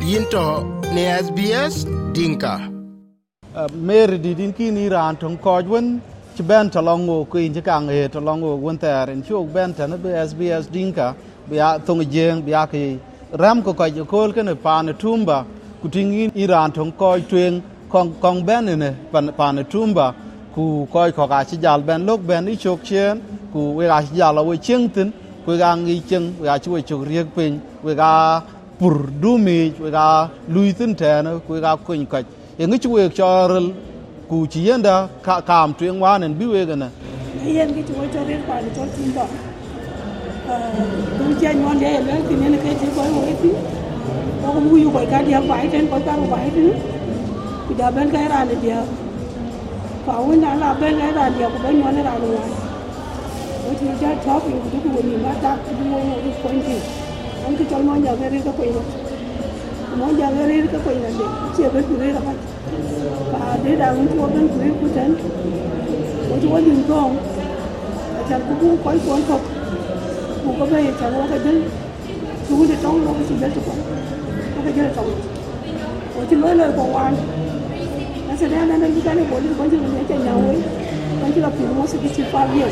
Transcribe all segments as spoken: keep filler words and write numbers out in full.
yinto ne S B S Dinka. Mer di din ki ni ran tong kojwen ci ben talongo ko in ci kang e talongo won ter en ci ok ben tan be S B S Dinka be ya tong jeng be ya ki ram ko ko ko ken pa na tumba ku tingi iran tong koj twen kong kong ben ne pa na tumba ku koj ko ga ci jal ben lok ben i chok chen ku we ga ci jal we cheng tin ku ga ngi cheng we ga ci we chok riek pin we ga pur dumi we ga lui tin ten ku ga kun ka yang ngi we chorel ku ci yenda ka kam twen wanen bi we gana yen ki wo chore pa ni chor tin do eh du je nyon de le ki ne ke ti ko wo ti ko mu yu ko ka dia bai ten ko ka ro bai ti ki da ben ka ra le dia fa won na la ben ra dia ko ben nyon ra lo wa wo ti ja top yu ku ku ni ma ta ku mo mo ko ni an ki chol mon ja ga ri ka ko ni mon ja ga ri ka ko ni de che be ku ri ra ba và để đào những chỗ bên dưới của trấn, có chỗ đường cong, chẳng có cũng quấy cuốn không, cũng có bây chẳng có cái chân, chú để trong nó chỉ biết chụp, có cái chân trong, có chỉ nói lời của anh, nó sẽ đem đến cái cái này của những con chim này chạy nhau ấy, con chim là phim nó sẽ chỉ five years,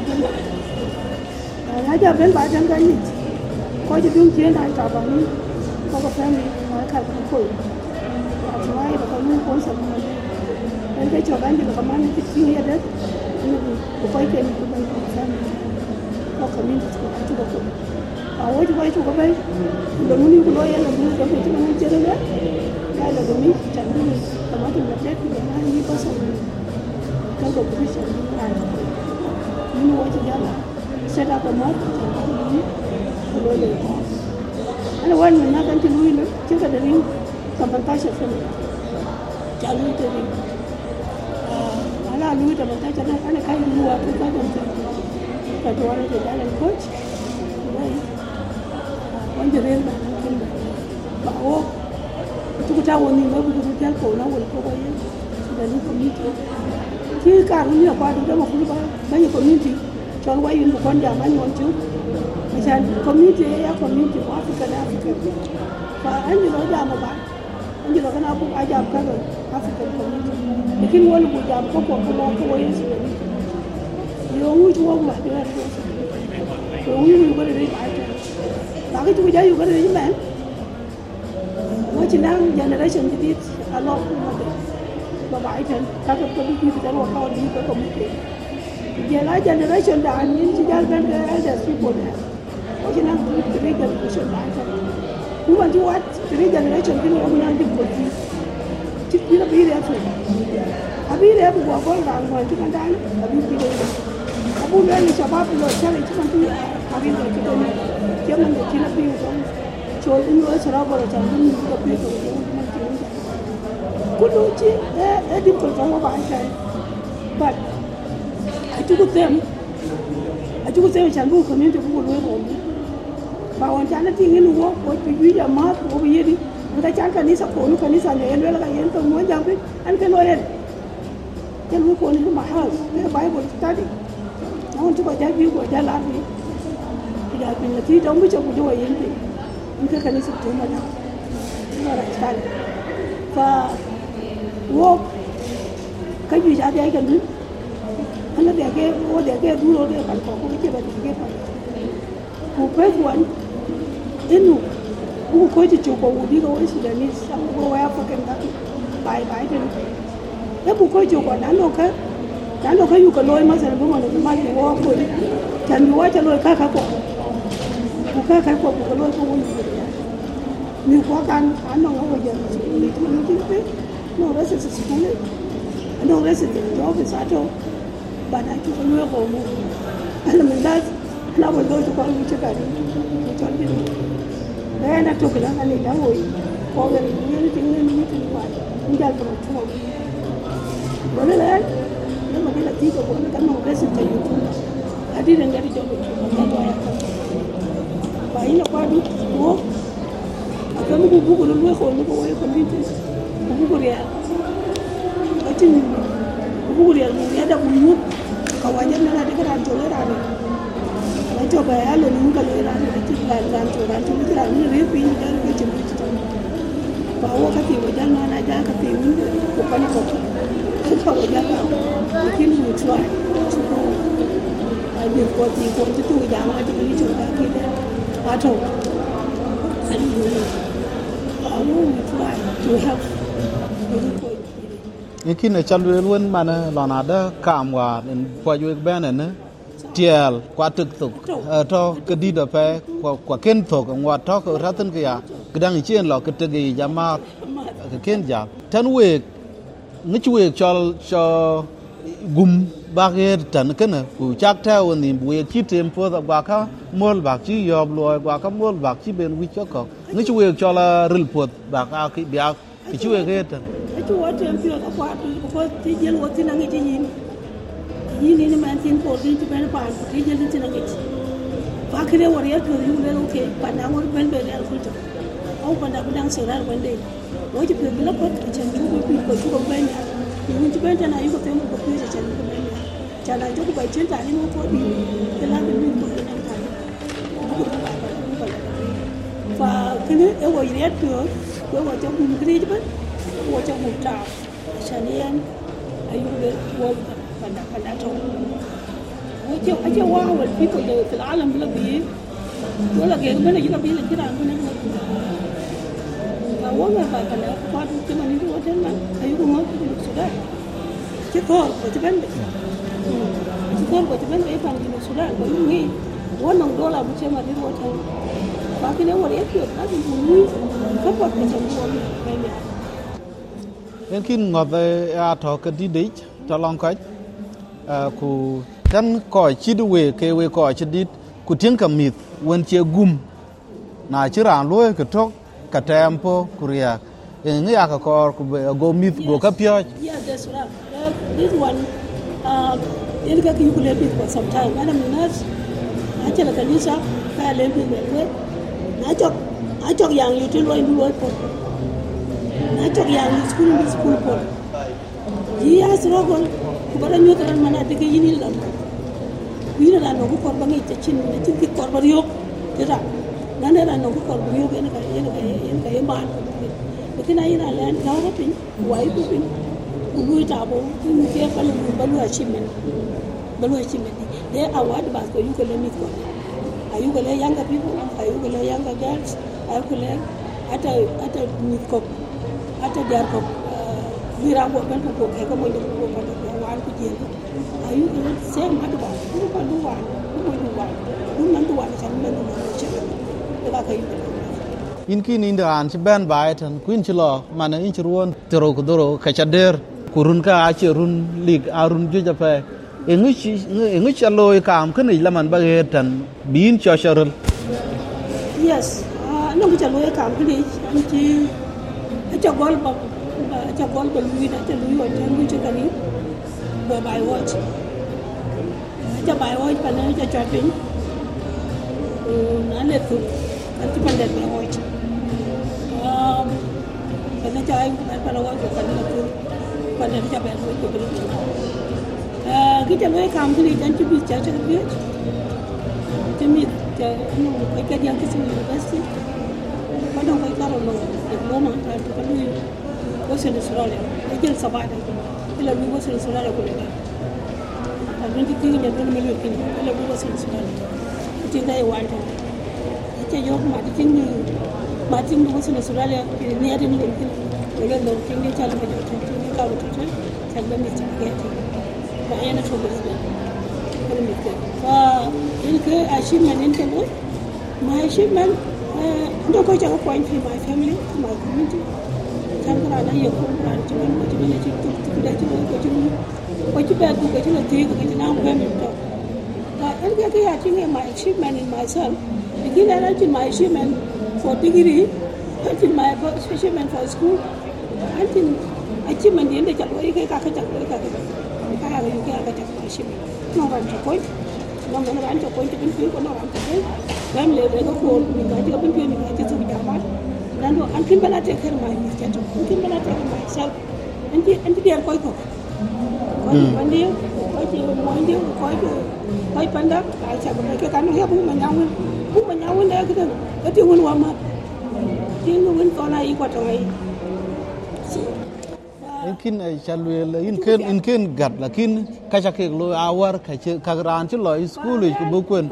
ngay giờ bên bãi trấn cái gì, có chỉ đường chiến đại cả bằng có cái family nói khai cũng khổ. Why the common concept and they job and the command is here that the fight can be by family or community to go. I want to go away. The money will lawyer and do the meeting general. I love me, Chandini, the matter of that, the ninety percent. Because of position, you know what you got. Set up a mark and lawyer. And one will not until we look, check at the ring. Sabantasha from Jalu to me. I allow you to attach and I kind of knew what to go on. But one of the Italian coach, one the railman, but oh, to tell when you know to tell for now will go away to the new community. He can't really apply to them of many community. John, why you look on their money on you? I said, community, a community of African African. But I know them about. Anh chỉ là cái nào cũng ai làm cái rồi African community. Thì khi muốn một làm có cuộc có một cái gì đó. Nhiều người chú ông mà được làm được. Nhiều người có thể đi bài cho. Và cái chú giáo dục có thể đi bạn. Mới chỉ đang generation thì biết a lot mà được. Và bài cho các cái community thì đã có đi cái community. Giờ lại generation đã những chỉ giáo bên cái elders people này. Mới chỉ đang cái generation bài cho. Cú bạn chú what cái generation cái nó đang đi một gì chứ biết là biết đấy thôi à biết đấy bố có làm ngoài chứ không đáng à biết biết đấy à bố nói là sao rồi sao lại chứ không biết à biết rồi chứ không chứ mình chỉ là biết rồi cho những người sau đó rồi chẳng có những cái biết rồi nhưng mà chỉ cú nói chứ ê ê đi cùng trong bài cái but I took them I took them chẳng có community của người của bà hoàn chán nó tiếng cái nuo, có bị quý giờ mất, có bị gì đi, người ta chán cái ní sập cổ, cái ní sàn này, nó là cái gì tôi muốn giao biết, anh cái nói lên, cái nuo cổ này nó mãi hơn, cái bài của ta đi, nó không chỉ có trái phiếu của trái lá gì, thì giờ mình là chỉ đóng với cho của tôi vậy thì, anh cái cái ní sập cổ mà đâu, nó là cái và nuo, cái gì ra đây cái gì, anh nó để cái, nó để cái đu rồi để cả cổ cái cái bài cái bài, của cái quán inu ku ko ti chuko udi go isi da ni sam go ya fa kan da bai bai den e bu ko chuko na no ka na no ka yu ka loy ma sa bu ma no ma ni wo ko ni tan yu wa cha loy ka ka ko ku ka ka ko ko loy ko ni ni ko kan an no go ya ni tu ni ti pe no ra se se ku ni no ra se jo ke sa to ba na ki ko loy ko mu ala min da na wo do ko ni cha ka ni cho ni đấy là chụp cái đó anh ấy đã ngồi có cái những cái những cái cái ngoài những cái của chúng bữa đó đấy nếu mà cái là tí của nó cắm một cái sự chạy của anh đi đến cái đi cho mình cái ngoài vậy là qua đi bố cái mấy cái bố của nó nuôi khổ nó có cái con đi bố của dia cái chân bố của dia dia đã bùn nước kalau aja nó là cái đàn chỗ lấy ra rồi cho bé lên những cái lưỡi ra thì chỉ là làm chỗ làm chỗ cái làm như riết pin cái cái chừng cái Kwa wakati wajana na jana kati winde kupani kote. Kuka wajana lakini we try to go. I did what he wanted to wajana I didn't need to back in there at all. And we try to help. Yakin chalwe luen mana lonada kamwa in poju ekbene tiel kwa tuk tuk to kedida pe kwa kwa ken thok ngwa to ko raten kya gedang chien lo ketegi jama ke ken ja tan we ngichwe chol cho gum bager tan kana ku chak ta woni we chi tempo da ba ka mol ba chi yob lo ba ka mol ba chi ben wi chok ngichwe chol ril pot ba ka ki bia ki chwe ke tan Itu waktu yang pihak apa tu, apa tijel waktu nangi cijin, ini ni mantin polisi tu pernah pan, tijel tu nangi. Pakai waria tu you le okay, pandang orang pen pen yang kultur, au pandang pandang serar bende. Wajib pergi bila pot macam tu, pergi pergi ke benda. Ibu tu pen tanah ibu temu pergi macam tu benda. Jangan tu kau baca tadi mau pot ni, kelam tu ibu tu nak tadi. Fa kini ewa waria tu, ewa macam mungkin je pen. Wacha muta shanian ayude wal pada pada tu wacha aja wawal people do fil alam lebih wala ge mana kita bila kita angkuna ka wala ba kana padu cuma ni wacha man ayu mo sudah cikor wacha ben cikor wacha ben e pang ni sudah ko ni wannan dola bu ce ma ni wacha ba kine wala yake ka ni ka pa ka ce wala en kin ngọt a thọ cái đi đấy cho long cách ku tan còi chi đu về cái về còi chi đi ku tiếng cầm mít when chia gum na chi ran lôi cái thóc cái tempo kuria en ngi aka ko ku go mít go kapio yeah that's right uh, this one uh in ka ki ku le bit for some time ana minat a che la kanisa ka le bit le na chok a chok yang yu tin loi loi po na chok yang school ni school po ji as rogon ku bara nyu tan mana de ke yini la yini la no ku ko ba ngi chin ni chin ki ko ba yo tira na ne la no ku ko ba yo ke na ka yen ka yen ka yen ba de ke na ina la na ga pin wai ku pin ku lui ta bo ku ke ka lu ba lu achievement ba lu achievement they award ba ko you ko le mit ko ayu ko le younger people ayu ko le younger girls ayu ko le ata ata mit ko ata dar ko mira ko ben ko ke ko mo do ko ko wan ko je ayu ko se ma do ko ko do wan ko mo do wan ko nan do wan kan men do che da ka yi in kin in dan ci ben bai tan kuin ci lo man in ci ruon tero ko doro ka chader kurun ka a ci run lig arun ju ja pe e ngi ci e ngi ci loy kam kan ni laman ba he tan bin cho sharul yes ah no ko ci loy kam kan ni an ci cho gol ba cho gol ba lui da cho lui wa tan ku ci kan ni ba bai watch cho bai watch pa na cho cho pin na le tu kan ci pan de ba watch um kan cho ai pa la watch kan la tu pa de cho ba watch ko bi eh kita loy kam ni dan ci bi cha cha bi ci mi cha no ko ka diam ci university ko do ko ka ro diploma ta ko lui ko se ni sura le e jel sabada ila bi ko se sura le ko le ta bin ti tinga do me le pin ila bi ko se sura le ti ngai wan ta ti yo ma ti tinga ma tinga ko se sura le ni ade ni le pin le lo tinga cha le ko ti ka ro ta ta ba mi ti ke ti ba yana to bi ko mi ke fa in ke achievement in ke lo my achievement ndo ko ja ko point for my family my community kan kana na yo ko na ci man ko ci ne ci ci da ci ko ci ko ci ba ko ci na te ko ci na ko mi to ta en ke ya ci ne my achievement in myself begin na ci my achievement for degree until my achievement for school until achievement din da ci ko ka ka ka ka ka ka ya yo ka ka ka achievement no ran ci ko no no ran ci ko ci bin ko no ran ci dan le ko ko ni ga ci bin ni ga ci su jama dan do an kin bala te kër may mi ci to kin bala te kër may sal anti anti der koy ko ko bandi ko ci mo indi ko ko koy panda ay sa ko ke kan he bu ma nyawun bu ma nyawun da ko ko ti won wa ma ti no won ko na yi ko to ay in kin ai chalwe in ken in ken gad lakin ka cha ke lo awar ka che ka ran che lo school ku bu kwen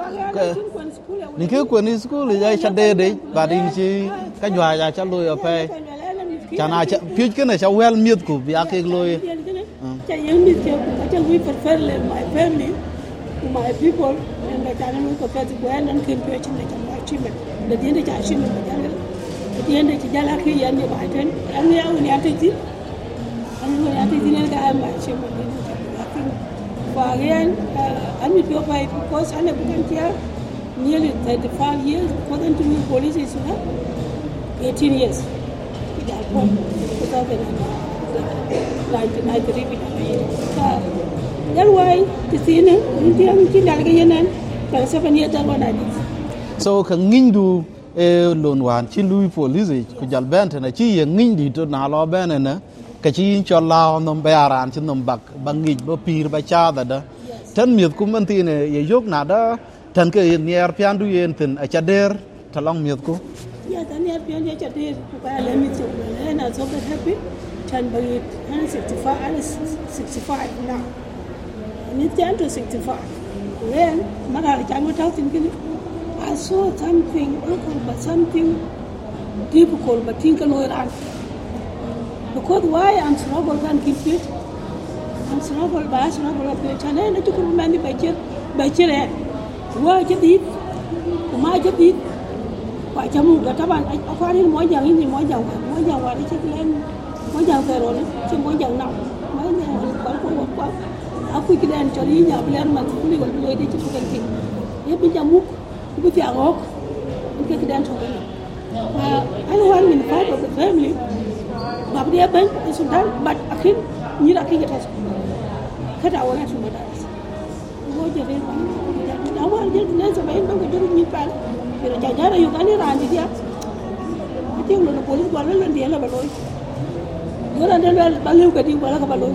ni ke kwen school ya cha de de ba din chi ka jwa ya cha lo ya pe cha na cha pi ke na cha wel miet ku ya ke lo cha yang mi ke ku cha we prefer my family my people and the channel ko ka ku and ken pe chi na cha ma chi me da din da cha shi me da da din da chi jala ke yan ne ba ten an ya wani ata ji an wani ata ji ne ga ma chi me lakin for again an mi pe pa because an bu kan tiya nearly thirty-five years according to me police is eighteen years ida ko ko da nineteen ninety-three that's why the scene in the in the again for seven years that one I did so ka ngin du e lon wan chi lui police ku jal ben na chi ye ngin di to na lo ben na ka chi cho lao nom ba ran chi nom bak bangi bo pir ba cha da da tan miet ku man ti ne ye yok na da tan ke nier pian du yen tin a cha der ta long miet ku ya tan nier pian ye cha der ku ba le mi chu le na so that happy tan ba it sixty-five and sixty-five now and it down to sixty-five then mara cha mo ta tin kin I saw something but something difficult but think no ran because why I'm struggle can keep it I'm struggle ba struggle pe chane na chu ku mani ba che ba che re wa che di ma che di wa cha mu ga taban a kwa ni mo jang ni mo jang mo jang wa che len mo jang ke ro che mo jang na ma ni ko ko ko a ku ki den cho ni nya blen man ku ni wal lo di che ku kan ki ye bi jamu ku ti arok ku ki den to ni I want in part of the family but they ben is done but akin ni la ki ga ta kada wala su da wo je re da wa je ne sa ben ba ga ni pa pero ya ya yo ga ni ran di dia ti uno no police ba lo ndi la ba lo yo ran de ba lu ka di ba la ka ba lo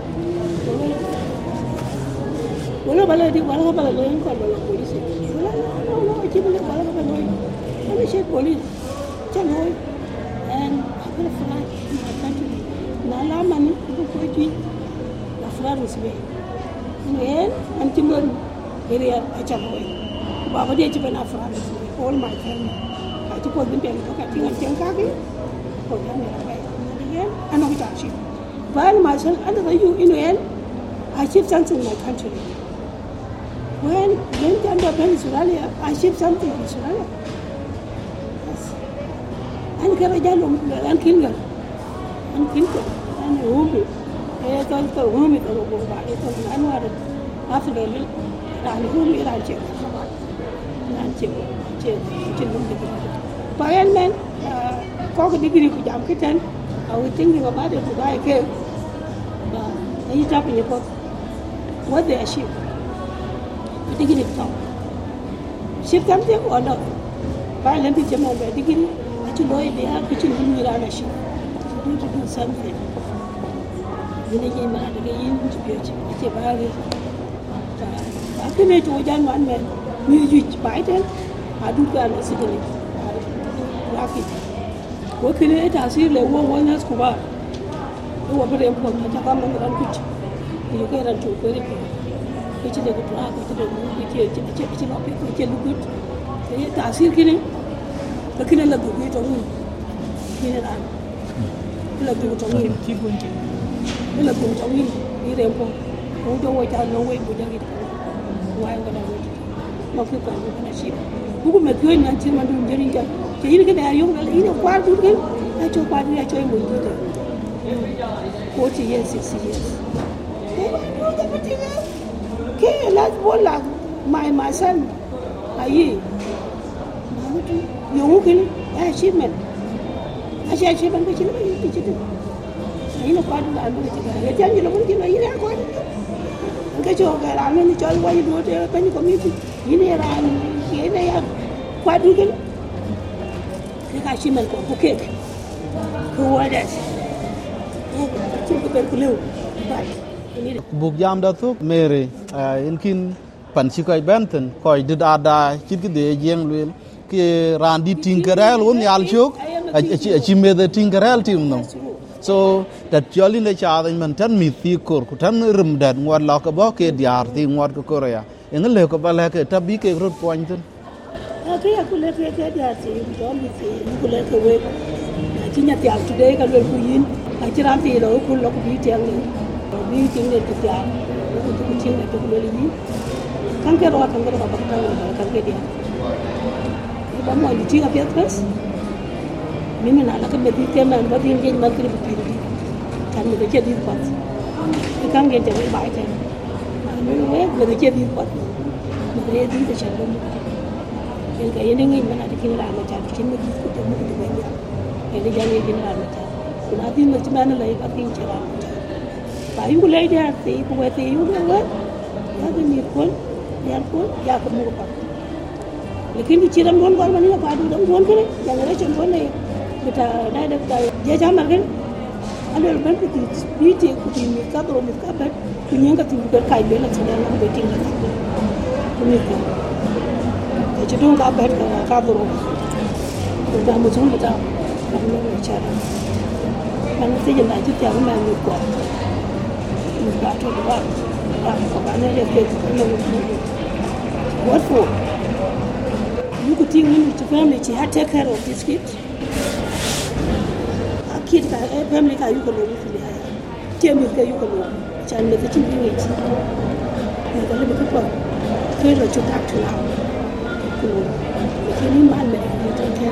wala ba la di ba la ka ba lo ko ba lo police wala no no ti ba la ka ba lo ani she police cha lo and I'm gonna fly in my country na la mani ko ko ti la fly rusbe and anti mon area a cha lo ba ba de ti ba na fly all my family I ti ko bin ben ko ka ti ngan chen ka ki ko ya ne ba again I know that she while myself under the you in end I achieve something in my country when when under Venezuela I achieve something in Venezuela an ka ja lo an kin ga an kin ko an humi e to to humi to ko ba e to an wa da afi da li an humi ran ce ran ce ce ce lo de ba yan men ko ko digiri ku jam kitan I was thinking about it today ke ba ai ta pe ko what they achieve digiri to ship something or not ba len ti mo ba digiri to know if they have kitchen in Miranashi to do to do something. You know, I'm not going to be a very I can make to one man, music Biden, I do that as a lucky. What can it as if they won't want us to buy? You are very important to come and pitch. You get a two very good. Which is a good drug, which is a good, which is a good. That's it. Lakini la du to ni ni ra la du to ni ti bun ti la du to ni ni re ko ko do wa ta no we bu ja gi wa ga da no ki ko ni na shi bu ko me ko ni ti ma du jeri ja ke ni ke da yo ga ni kwa du ke a cho kwa du ya cho mu ti de forty years sixty years ke la bola my my son ayi yung kin achievement as achievement ko chilo ni chito ni no kwadu la no chito ya janji lo ko ni ra ko ngai jo ga la ni chol wa ni do te pa ni community ni ne ra ni ne ya kwadu kin ka achievement ko ko ke ko wa da ko ko per ko lew ba ni buk jam da thuk mere in kin pan chi ko benten ko de da da chit ki de jeng lwel ke randi tinkerel on yal chok a chi me de tinkerel tim no so that jolly ne cha man tan mi ti kor ku tan rum dat ngwat la ka bo ke diar ti ngwat ko korea en le ko bala ke tabi ke rot point ten okay aku le ke ke diar ti do mi ti ku le ke we ti nya ti al today ka le ku yin a ti ran ti lo ku lo ku bi ti ang ni bi ti ne ti ya ku ti ti ne to le ni kan ke ro kan ke ro ba ka kan ke dia ba mo ni ti ga pet pes mimi na la ka be ti te man ba ti nge man ki bi ti kan me ke di pat kan nge te ba ke me we me ke di pat me di te cha lo en ka yene ngi mana dikin la ma ta dikin me di ko te me di ba ya en de jange din la ma ta kuna di me ti mana la ka tin cha la ma ta ba yu le dia ti ko we ti yu le wa ya de ni ko ya ko ya ko mo ko lekin di chiram don gor mani ba du dam don kene yang re chen don ne kita dai da da je ja mar gen alol ban ti bi ti ku ti mi ka do mi ka ba ku nyen ka ti bu ka be la ti da na be ti la ku mi ka je don ka ba ka ka do ko da mo sun da ba mo ne cha da man ti je na ti ta ma mi ko mi ba to da ba ko ba ne le ke ko ne what for you could think when the family she had take care of this kid a kid ka family ka you ko lo fi ya ke mi ka you ko lo chan me ti bi ni ti ne ka le ko ko ke lo chu tak tu la ko ke ni mal me ni ta ke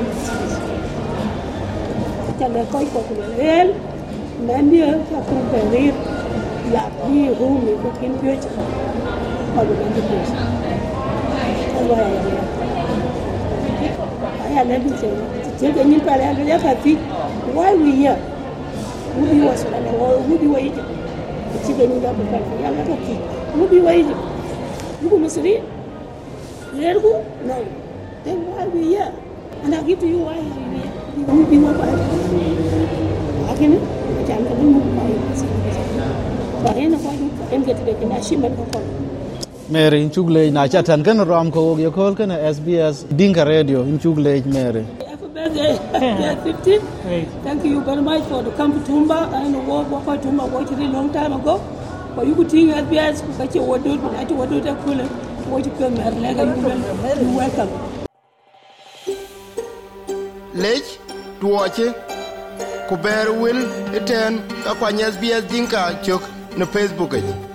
ta le ko ko ko le men ni ka ko be ri la ni hu mi ko kin pye cha ko lo ben ti ko wa ya I let me say, take a new parallel, why we here? Who be was or who be waiting? The chicken in the country, I like a key. Who be waiting? You go, Mister Lee? Let go? No. Then why we here? And I'll give to you why we here. You won't be more by I can I can't move my so I end up I'm getting back in a shipment of Mary in chugle na cha tan kan rom ko ge kol kan S B S Dinka Radio in chugle Mary fifteen thank you very much for the come to Tumba and the work work for Tumba worked a long time ago but you could think S B S ku kace wado ku ati wado ta kula what you come here like you welcome lech tuoche ku ber wil eten ka kwa S B S Dinka chok na Facebook.